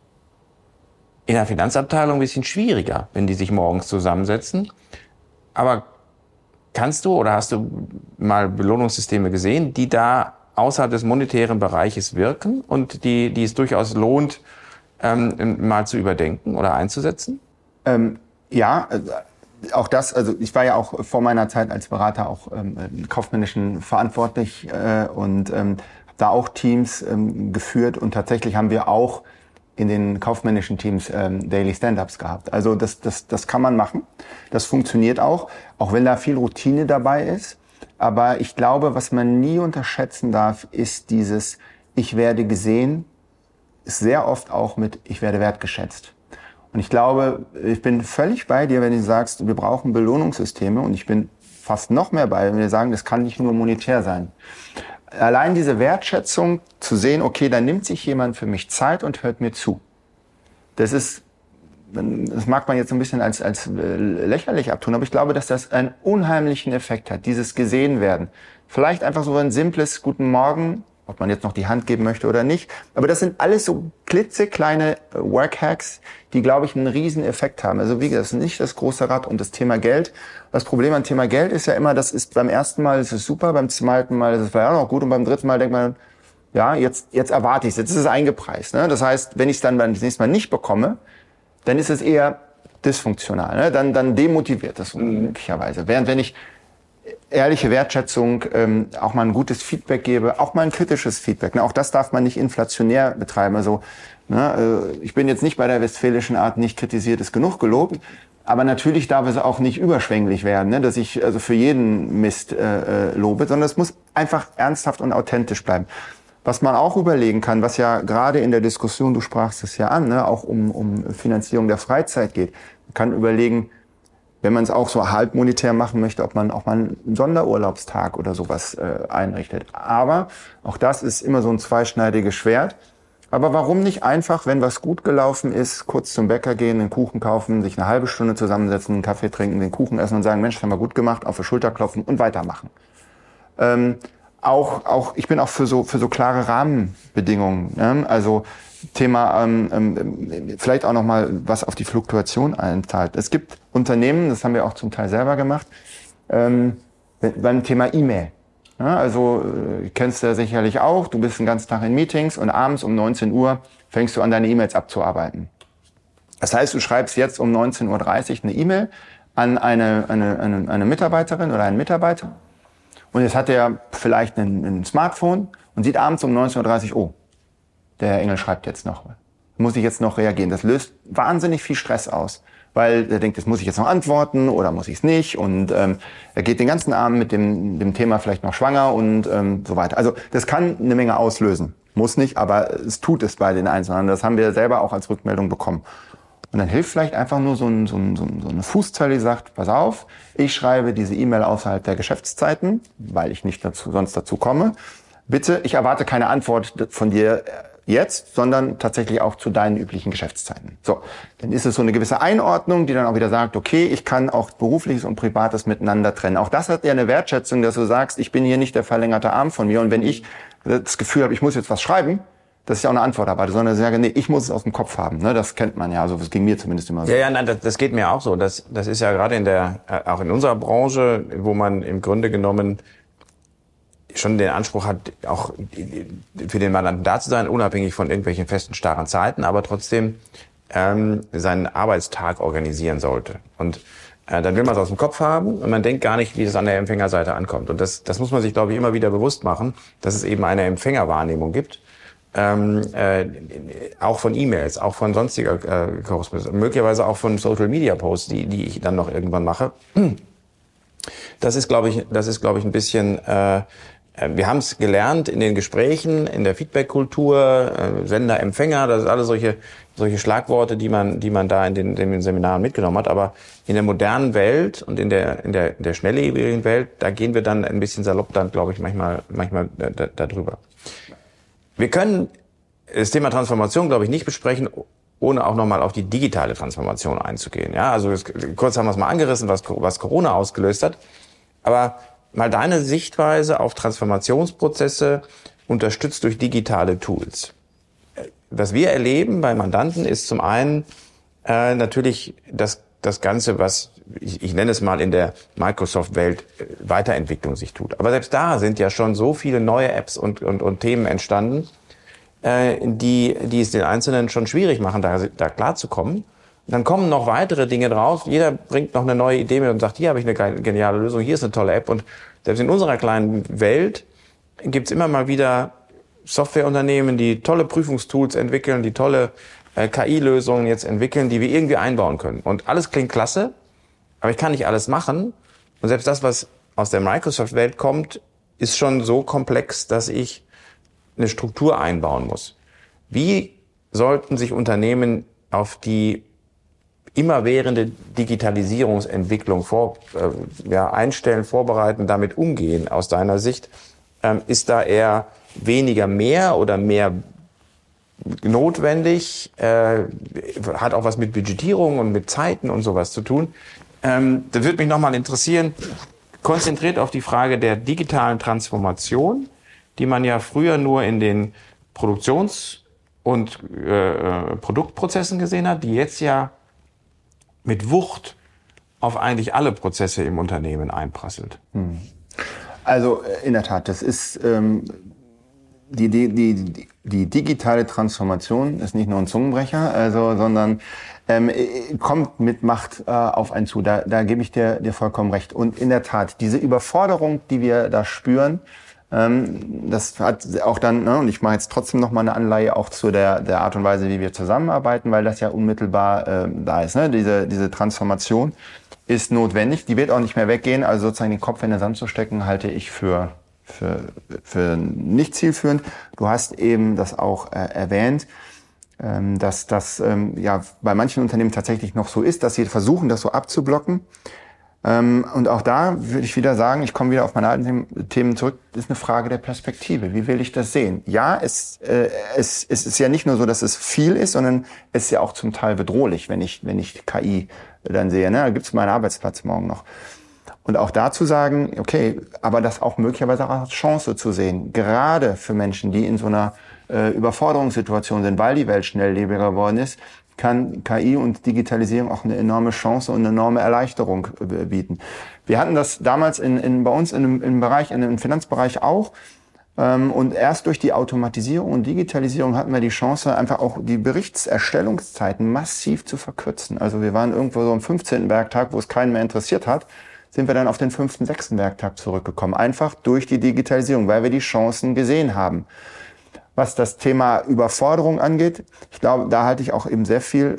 in der Finanzabteilung ein bisschen schwieriger, wenn die sich morgens zusammensetzen. Aber kannst du oder hast du mal Belohnungssysteme gesehen, die da außerhalb des monetären Bereiches wirken und die es durchaus lohnt, mal zu überdenken oder einzusetzen?
Ja, auch das, also ich war ja auch vor meiner Zeit als Berater auch kaufmännischen verantwortlich und habe da auch Teams geführt und tatsächlich haben wir auch in den kaufmännischen Teams Daily Stand-ups gehabt. Also das kann man machen, das funktioniert auch wenn da viel Routine dabei ist. Aber ich glaube, was man nie unterschätzen darf, ist dieses Ich werde gesehen, ist sehr oft auch mit Ich werde wertgeschätzt. Und ich glaube, ich bin völlig bei dir, wenn du sagst, wir brauchen Belohnungssysteme. Und ich bin fast noch mehr bei, wenn wir sagen, das kann nicht nur monetär sein. Allein diese Wertschätzung zu sehen, okay, da nimmt sich jemand für mich Zeit und hört mir zu. Das mag man jetzt ein bisschen als lächerlich abtun, aber ich glaube, dass das einen unheimlichen Effekt hat, dieses gesehen werden. Vielleicht einfach so ein simples Guten Morgen, ob man jetzt noch die Hand geben möchte oder nicht. Aber das sind alles so klitzekleine Workhacks, die, glaube ich, einen riesen Effekt haben. Also wie gesagt, das ist nicht das große Rad und das Thema Geld. Das Problem an Thema Geld ist ja immer, das ist beim ersten Mal ist es super, beim zweiten Mal ist es vielleicht auch noch gut und beim dritten Mal denkt man, ja, jetzt erwarte ich es, jetzt ist es eingepreist. Ne? Das heißt, wenn ich es dann das nächste Mal nicht bekomme, dann ist es eher dysfunktional. Ne? Dann demotiviert das möglicherweise. Während wenn ich ehrliche Wertschätzung, auch mal ein gutes Feedback gebe, auch mal ein kritisches Feedback. Ne? Auch das darf man nicht inflationär betreiben. Also ich bin jetzt nicht bei der westfälischen Art, nicht kritisiert ist genug gelobt, aber natürlich darf es auch nicht überschwänglich werden, ne? Dass ich also für jeden Mist lobe, sondern es muss einfach ernsthaft und authentisch bleiben. Was man auch überlegen kann, was ja gerade in der Diskussion, du sprachst es ja an, ne, auch um Finanzierung der Freizeit geht, man kann überlegen, wenn man es auch so halb monetär machen möchte, ob man auch mal einen Sonderurlaubstag oder sowas einrichtet. Aber auch das ist immer so ein zweischneidiges Schwert. Aber warum nicht einfach, wenn was gut gelaufen ist, kurz zum Bäcker gehen, einen Kuchen kaufen, sich eine halbe Stunde zusammensetzen, einen Kaffee trinken, den Kuchen essen und sagen, Mensch, das haben wir gut gemacht, auf die Schulter klopfen und weitermachen. Ich bin auch für so klare Rahmenbedingungen. Ne? Also Thema vielleicht auch noch mal was auf die Fluktuation einzahlt. Es gibt Unternehmen, das haben wir auch zum Teil selber gemacht, beim Thema E-Mail. Ja, also kennst du ja sicherlich auch, du bist den ganzen Tag in Meetings und abends um 19 Uhr fängst du an, deine E-Mails abzuarbeiten. Das heißt, du schreibst jetzt um 19.30 Uhr eine E-Mail an eine Mitarbeiterin oder einen Mitarbeiter und jetzt hat er vielleicht ein Smartphone und sieht abends um 19.30 Uhr, oh, der Herr Engel schreibt jetzt noch. Muss ich jetzt noch reagieren? Das löst wahnsinnig viel Stress aus, weil er denkt, jetzt muss ich jetzt noch antworten oder muss ich es nicht und er geht den ganzen Abend mit dem Thema vielleicht noch schwanger und so weiter. Also das kann eine Menge auslösen. Muss nicht, aber es tut es bei den Einzelnen. Das haben wir selber auch als Rückmeldung bekommen. Und dann hilft vielleicht einfach nur so eine Fußzeile, die sagt, pass auf, ich schreibe diese E-Mail außerhalb der Geschäftszeiten, weil ich nicht sonst dazu komme. Bitte, ich erwarte keine Antwort von dir jetzt, sondern tatsächlich auch zu deinen üblichen Geschäftszeiten. So, dann ist es so eine gewisse Einordnung, die dann auch wieder sagt, okay, ich kann auch Berufliches und Privates miteinander trennen. Auch das hat ja eine Wertschätzung, dass du sagst, ich bin hier nicht der verlängerte Arm von mir. Und wenn ich das Gefühl habe, ich muss jetzt was schreiben, das ist ja auch eine Antwort dabei, sondern ich sage, nee, ich muss es aus dem Kopf haben. Ne? Das kennt man ja, also das ging mir zumindest immer so.
Ja, nein, das geht mir auch so. Das ist ja gerade auch in unserer Branche, wo man im Grunde genommen schon den Anspruch hat, auch für den Mandanten da zu sein, unabhängig von irgendwelchen festen, starren Zeiten, aber trotzdem seinen Arbeitstag organisieren sollte. Und dann will man es aus dem Kopf haben und man denkt gar nicht, wie es an der Empfängerseite ankommt. Und das muss man sich, glaube ich, immer wieder bewusst machen, dass es eben eine Empfängerwahrnehmung gibt. Auch von E-Mails, auch von sonstiger Korrespondenz, möglicherweise auch von Social-Media-Posts, die ich dann noch irgendwann mache. Das ist, glaube ich, ein bisschen, wir haben es gelernt in den Gesprächen, in der Feedback-Kultur, Sender, Empfänger, das sind alle solche Schlagworte, die man da in den Seminaren mitgenommen hat. Aber in der modernen Welt und in der schnelllebigen Welt, da gehen wir dann ein bisschen salopp dann, glaube ich, manchmal da drüber. Wir können das Thema Transformation, glaube ich, nicht besprechen, ohne auch nochmal auf die digitale Transformation einzugehen. Ja, also kurz haben wir es mal angerissen, was Corona ausgelöst hat. Aber mal deine Sichtweise auf Transformationsprozesse unterstützt durch digitale Tools. Was wir erleben bei Mandanten ist zum einen natürlich das Ganze, was ich nenne es mal in der Microsoft-Welt Weiterentwicklung sich tut. Aber selbst da sind ja schon so viele neue Apps und Themen entstanden, die es den Einzelnen schon schwierig machen, da klarzukommen. Und dann kommen noch weitere Dinge drauf. Jeder bringt noch eine neue Idee mit und sagt, hier habe ich eine geniale Lösung, hier ist eine tolle App. Und selbst in unserer kleinen Welt gibt's immer mal wieder Softwareunternehmen, die tolle Prüfungstools entwickeln, die tolle KI-Lösungen jetzt entwickeln, die wir irgendwie einbauen können. Und alles klingt klasse, aber ich kann nicht alles machen. Und selbst das, was aus der Microsoft-Welt kommt, ist schon so komplex, dass ich eine Struktur einbauen muss. Wie sollten sich Unternehmen auf die immerwährende Digitalisierungsentwicklung einstellen, vorbereiten, damit umgehen aus deiner Sicht? Ist da eher weniger mehr oder mehr notwendig? Hat auch was mit Budgetierung und mit Zeiten und sowas zu tun. Das würde mich nochmal interessieren, konzentriert auf die Frage der digitalen Transformation, die man ja früher nur in den Produktions- und Produktprozessen gesehen hat, die jetzt ja mit Wucht auf eigentlich alle Prozesse im Unternehmen einprasselt.
Also in der Tat, das ist die digitale Transformation ist nicht nur ein Zungenbrecher, sondern kommt mit Macht auf einen zu. Da gebe ich dir vollkommen recht. Und in der Tat, diese Überforderung, die wir da spüren, das hat auch dann, und ich mache jetzt trotzdem noch mal eine Anleihe auch zu der Art und Weise, wie wir zusammenarbeiten, weil das ja unmittelbar da ist. Ne? Diese Transformation ist notwendig. Die wird auch nicht mehr weggehen. Also sozusagen den Kopf in den Sand zu stecken, halte ich für nicht zielführend. Du hast eben das auch erwähnt, dass das bei manchen Unternehmen tatsächlich noch so ist, dass sie versuchen, das so abzublocken. Und auch da würde ich wieder sagen, ich komme wieder auf meine alten Themen zurück, ist eine Frage der Perspektive. Wie will ich das sehen? Ja, es ist ja nicht nur so, dass es viel ist, sondern es ist ja auch zum Teil bedrohlich, wenn ich KI dann sehe. Ne? Da gibt es meinen Arbeitsplatz morgen noch. Und auch dazu sagen, okay, aber das auch möglicherweise auch als Chance zu sehen, gerade für Menschen, die in so einer Überforderungssituation sind, weil die Welt schnelllebiger geworden ist, kann KI und Digitalisierung auch eine enorme Chance und eine enorme Erleichterung bieten. Wir hatten das damals bei uns im Finanzbereich auch. Und erst durch die Automatisierung und Digitalisierung hatten wir die Chance, einfach auch die Berichtserstellungszeiten massiv zu verkürzen. Also wir waren irgendwo so am 15. Werktag, wo es keinen mehr interessiert hat, sind wir dann auf den 5., 6. Werktag zurückgekommen. Einfach durch die Digitalisierung, weil wir die Chancen gesehen haben. Was das Thema Überforderung angeht, ich glaube, da halte ich auch eben sehr viel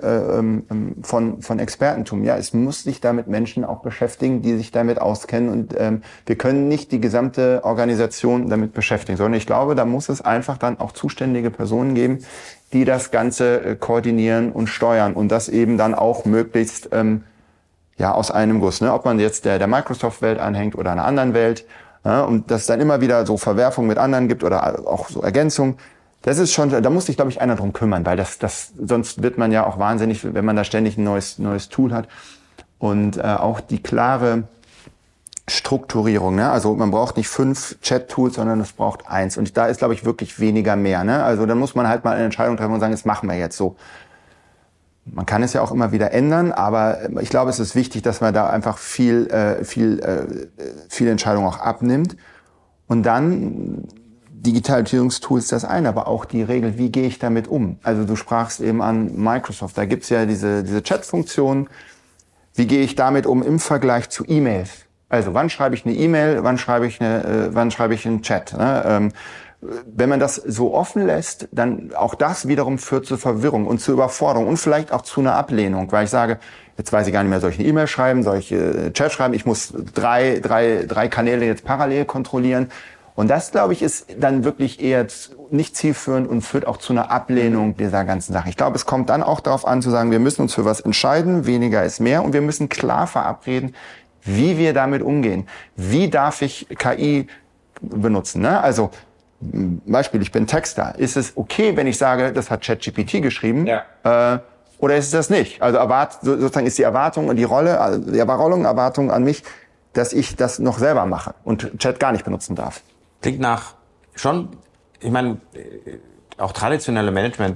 von Expertentum. Ja, es muss sich damit Menschen auch beschäftigen, die sich damit auskennen. Und wir können nicht die gesamte Organisation damit beschäftigen, sondern ich glaube, da muss es einfach dann auch zuständige Personen geben, die das Ganze koordinieren und steuern und das eben dann auch möglichst aus einem Guss. Ne? Ob man jetzt der Microsoft-Welt anhängt oder einer anderen Welt. Ja, und dass es dann immer wieder so Verwerfungen mit anderen gibt oder auch so Ergänzungen. Das ist schon, da muss sich, glaube ich, einer drum kümmern, weil sonst wird man ja auch wahnsinnig, wenn man da ständig ein neues Tool hat. Und auch die klare Strukturierung, ne? Also man braucht nicht 5 Chat-Tools, sondern es braucht 1. Und da ist, glaube ich, wirklich weniger mehr, ne? Also dann muss man halt mal eine Entscheidung treffen und sagen, das machen wir jetzt so. Man kann es ja auch immer wieder ändern, aber ich glaube, es ist wichtig, dass man da einfach viel Entscheidung auch abnimmt. Und dann Digitalisierungstools das eine, aber auch die Regel, wie gehe ich damit um? Also du sprachst eben an Microsoft, da gibt's ja diese Chat-Funktion. Wie gehe ich damit um im Vergleich zu E-Mails? Also wann schreibe ich eine E-Mail, wann schreibe ich einen Chat? Ne? Wenn man das so offen lässt, dann auch das wiederum führt zu Verwirrung und zu Überforderung und vielleicht auch zu einer Ablehnung, weil ich sage, jetzt weiß ich gar nicht mehr, soll ich eine E-Mail schreiben, soll ich Chat schreiben, ich muss drei Kanäle jetzt parallel kontrollieren. Und das, glaube ich, ist dann wirklich eher nicht zielführend und führt auch zu einer Ablehnung dieser ganzen Sache. Ich glaube, es kommt dann auch darauf an zu sagen, wir müssen uns für was entscheiden, weniger ist mehr und wir müssen klar verabreden, wie wir damit umgehen. Wie darf ich KI benutzen? Ne? Also Beispiel, ich bin Texter. Ist es okay, wenn ich sage, das hat ChatGPT geschrieben? Ja. Oder ist es das nicht? Also sozusagen ist die Erwartung und die Erwartung an mich, dass ich das noch selber mache und Chat gar nicht benutzen darf.
Klingt nach schon, ich meine, auch traditionelle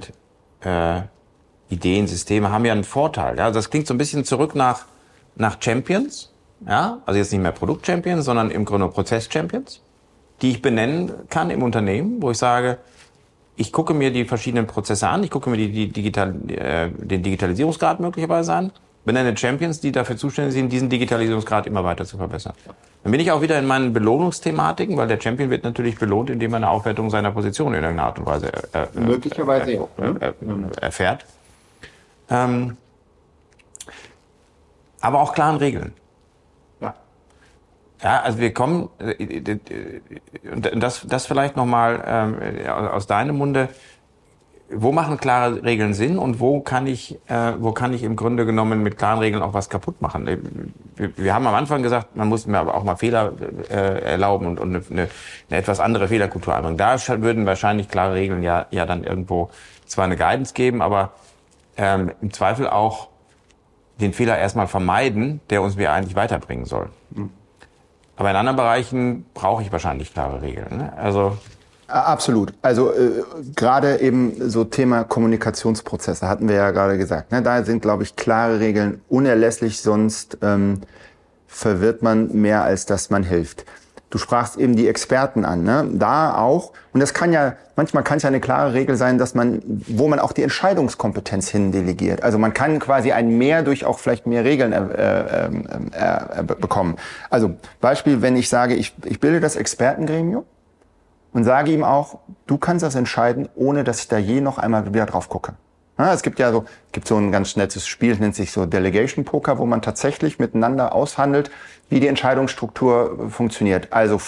Management-Ideen, Systeme haben ja einen Vorteil. Ja? Also das klingt so ein bisschen zurück nach Champions. Ja? Also jetzt nicht mehr Produkt-Champions, sondern im Grunde Prozess-Champions, die ich benennen kann im Unternehmen, wo ich sage, ich gucke mir die verschiedenen Prozesse an, ich gucke mir den Digitalisierungsgrad möglicherweise an, benenne Champions, die dafür zuständig sind, diesen Digitalisierungsgrad immer weiter zu verbessern. Dann bin ich auch wieder in meinen Belohnungsthematiken, weil der Champion wird natürlich belohnt, indem er eine Aufwertung seiner Position in irgendeiner Art und Weise
möglicherweise
erfährt. Aber auch klaren Regeln. Ja, also wir kommen, und das vielleicht nochmal aus deinem Munde, wo machen klare Regeln Sinn und wo kann ich im Grunde genommen mit klaren Regeln auch was kaputt machen? Wir haben am Anfang gesagt, man muss mir aber auch mal Fehler erlauben und eine etwas andere Fehlerkultur einbringen. Da würden wahrscheinlich klare Regeln ja dann irgendwo zwar eine Guidance geben, aber im Zweifel auch den Fehler erstmal vermeiden, der uns eigentlich weiterbringen soll. Aber in anderen Bereichen brauche ich wahrscheinlich klare Regeln. Ne? Also
absolut. Also gerade eben so Thema Kommunikationsprozesse hatten wir ja gerade gesagt. Ne? Da sind, glaube ich, klare Regeln unerlässlich, sonst verwirrt man mehr, als dass man hilft. Du sprachst eben die Experten an, ne? Da auch. Und das manchmal kann es ja eine klare Regel sein, wo man auch die Entscheidungskompetenz hin delegiert. Also man kann quasi ein Mehr durch auch vielleicht mehr Regeln bekommen. Also Beispiel, wenn ich sage, ich bilde das Expertengremium und sage ihm auch, du kannst das entscheiden, ohne dass ich da je noch einmal wieder drauf gucke. Ja, es gibt so ein ganz nettes Spiel, nennt sich so Delegation Poker, wo man tatsächlich miteinander aushandelt, wie die Entscheidungsstruktur funktioniert. Also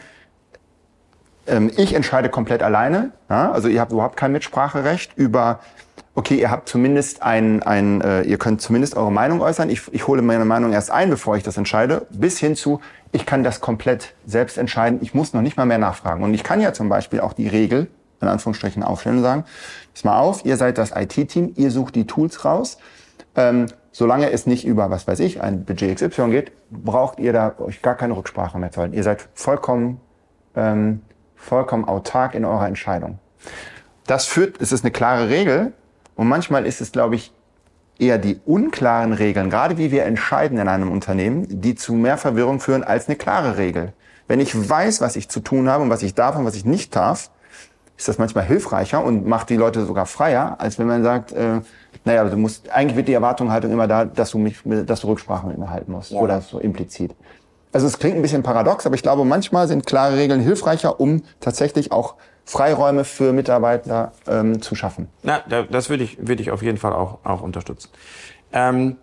ich entscheide komplett alleine, ja, also ihr habt überhaupt kein Mitspracherecht über, okay, ihr habt zumindest ihr könnt zumindest eure Meinung äußern, ich hole meine Meinung erst ein, bevor ich das entscheide, bis hin zu, ich kann das komplett selbst entscheiden, ich muss noch nicht mal mehr nachfragen. Und ich kann ja zum Beispiel auch die Regel, in Anführungsstrichen, aufstellen und sagen, pass mal auf, ihr seid das IT-Team, ihr sucht die Tools raus, solange es nicht über, was weiß ich, ein Budget XY geht, braucht ihr da euch gar keine Rücksprache mehr zu halten. Ihr seid vollkommen autark in eurer Entscheidung. Es ist eine klare Regel und manchmal ist es, glaube ich, eher die unklaren Regeln, gerade wie wir entscheiden in einem Unternehmen, die zu mehr Verwirrung führen als eine klare Regel. Wenn ich weiß, was ich zu tun habe und was ich darf und was ich nicht darf, ist das manchmal hilfreicher und macht die Leute sogar freier, als wenn man sagt, eigentlich wird die Erwartungshaltung immer da, dass du Rücksprache mit mir halten musst, oder so implizit. Also es klingt ein bisschen paradox, aber ich glaube, manchmal sind klare Regeln hilfreicher, um tatsächlich auch Freiräume für Mitarbeiter zu schaffen.
Na, das würde ich auf jeden Fall auch unterstützen. Kommen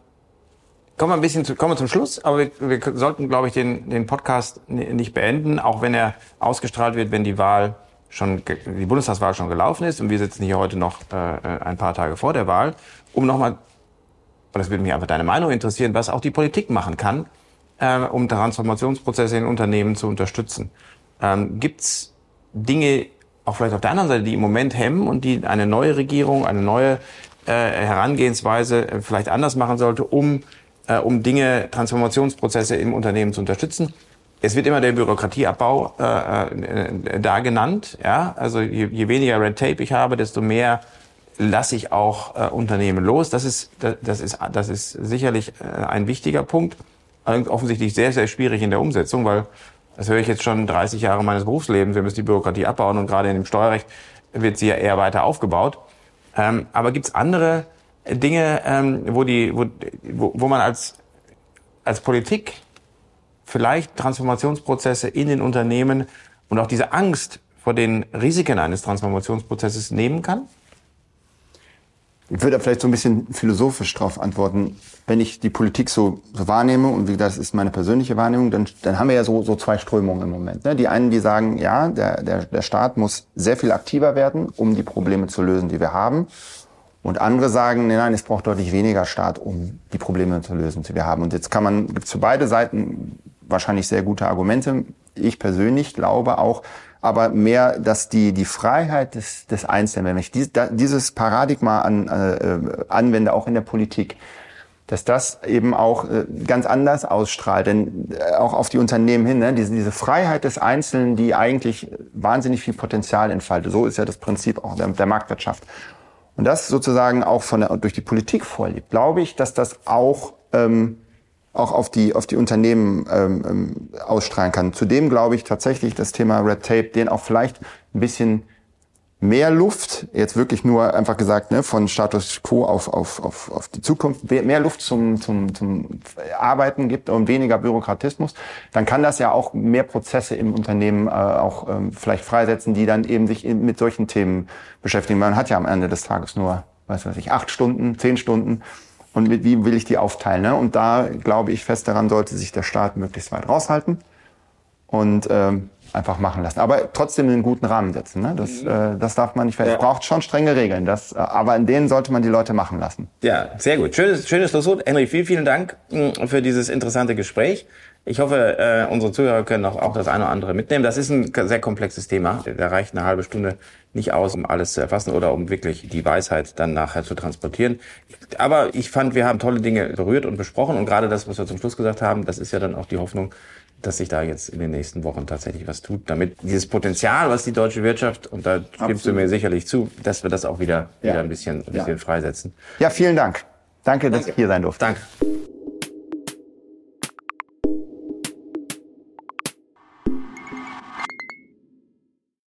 wir zum Schluss, aber wir sollten, glaube ich, den Podcast nicht beenden, auch wenn er ausgestrahlt wird, wenn die Bundestagswahl schon gelaufen ist, und wir sitzen hier heute noch ein paar Tage vor der Wahl, um nochmal, und das würde mich einfach deine Meinung interessieren, was auch die Politik machen kann, um Transformationsprozesse in Unternehmen zu unterstützen. Gibt's Dinge, auch vielleicht auf der anderen Seite, die im Moment hemmen und die eine neue Regierung, eine neue Herangehensweise vielleicht anders machen sollte, um Transformationsprozesse im Unternehmen zu unterstützen? Es wird immer der Bürokratieabbau da genannt. Ja? Also je weniger Red Tape ich habe, desto mehr lasse ich auch Unternehmen los. Das ist sicherlich ein wichtiger Punkt. Allerdings offensichtlich sehr, sehr schwierig in der Umsetzung, weil das höre ich jetzt schon 30 Jahre meines Berufslebens. Wir müssen die Bürokratie abbauen, und gerade in dem Steuerrecht wird sie ja eher weiter aufgebaut. Aber gibt's andere Dinge, wo man als Politik vielleicht Transformationsprozesse in den Unternehmen und auch diese Angst vor den Risiken eines Transformationsprozesses nehmen kann?
Ich würde da vielleicht so ein bisschen philosophisch drauf antworten. Wenn ich die Politik so wahrnehme, und wie gesagt, das ist meine persönliche Wahrnehmung, dann haben wir ja so zwei Strömungen im Moment. Ne? Die einen, die sagen, ja, der Staat muss sehr viel aktiver werden, um die Probleme zu lösen, die wir haben. Und andere sagen, nein, es braucht deutlich weniger Staat, um die Probleme zu lösen, die wir haben. Und jetzt gibt's für beide Seiten wahrscheinlich sehr gute Argumente. Ich persönlich glaube auch, aber mehr, dass die Freiheit des Einzelnen, wenn ich dieses Paradigma anwende, auch in der Politik, dass das eben auch ganz anders ausstrahlt, denn auch auf die Unternehmen hin, ne, diese Freiheit des Einzelnen, die eigentlich wahnsinnig viel Potenzial entfaltet. So ist ja das Prinzip auch der Marktwirtschaft. Und das sozusagen auch durch die Politik vorlebt, glaube ich, dass das auch auf die Unternehmen ausstrahlen kann. Zudem glaube ich tatsächlich, das Thema Red Tape, den auch vielleicht ein bisschen mehr Luft, jetzt wirklich nur einfach gesagt, ne, von Status Quo auf die Zukunft, mehr Luft zum Arbeiten gibt und weniger Bürokratismus, dann kann das ja auch mehr Prozesse im Unternehmen auch vielleicht freisetzen, die dann eben sich mit solchen Themen beschäftigen. Man hat ja am Ende des Tages nur, 8 Stunden, 10 Stunden. Und wie will ich die aufteilen? Ne? Und da glaube ich fest daran, sollte sich der Staat möglichst weit raushalten und einfach machen lassen. Aber trotzdem einen guten Rahmen setzen. Ne? Das darf man nicht vergessen. Es braucht schon strenge Regeln. Aber in denen sollte man die Leute machen lassen.
Ja, sehr gut. Schönes Schlusswort. Henry, vielen Dank für dieses interessante Gespräch. Ich hoffe, unsere Zuhörer können auch das eine oder andere mitnehmen. Das ist ein sehr komplexes Thema. Da reicht eine halbe Stunde nicht aus, um alles zu erfassen oder um wirklich die Weisheit dann nachher zu transportieren. Aber ich fand, wir haben tolle Dinge berührt und besprochen. Und gerade das, was wir zum Schluss gesagt haben, das ist ja dann auch die Hoffnung, dass sich da jetzt in den nächsten Wochen tatsächlich was tut, damit dieses Potenzial, was die deutsche Wirtschaft, und da stimmst du mir sicherlich zu, dass wir das auch wieder ein bisschen freisetzen.
Ja, vielen Dank. Danke, dass ich hier sein durfte.
Danke.